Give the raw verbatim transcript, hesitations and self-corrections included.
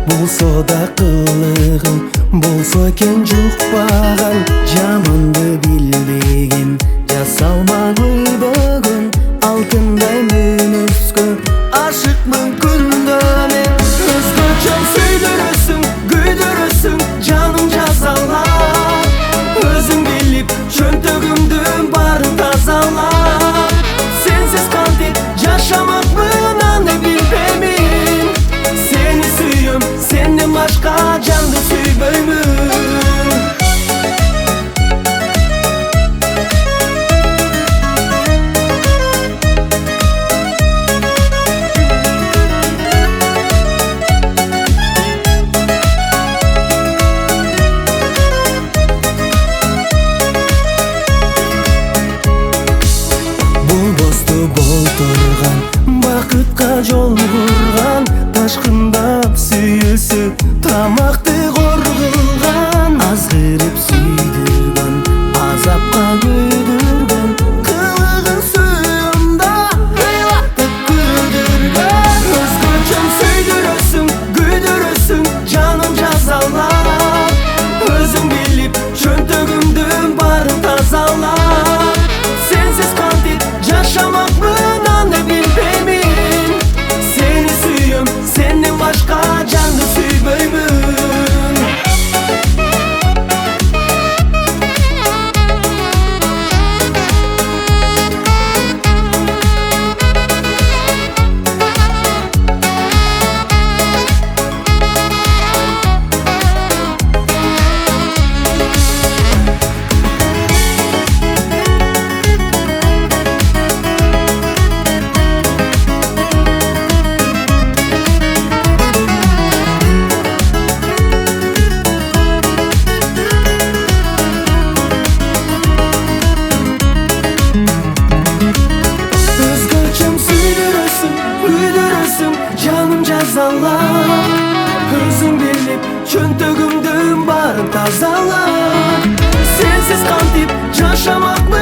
болсо да кылыгың болсо экен жукпаган, жаманды билбеген жасалмагы бөгөн, алтындай мүнөзгө ашыкмын күндө мен. Өзгөчө сүйдүрөсүң, күйдүрөсүң, жаным жазалап, өзүң билип чөнтөгүмдүн баарын тазалап. Сенсиз кантип жашамакмын аны билбеймин, сени сүйөм, сенден башка жанды сүйбөймүн. Болтурган бакытка жол курган, ташкындап сүйүүсү тамакты коргулган, азгырып сүйдүргөн, азапка күйдүргөн, кылыгын сүйөм да ыйлатып күлдүргөн. Өзгөчө сүйдүрөсүң, күйдүрөсүң, жаным жазалап, өзүң билип чөнтөгүмдүн баарын тазалап. Сенсиз кантип жашамакмын аны билбеймин, сени сүйөм, сенден башка жанды сүйбөймүн. Жаным жазалап, өзүң билип чөнтөгүмдүн баарын тазалап. Сенсиз кантип жашамакмын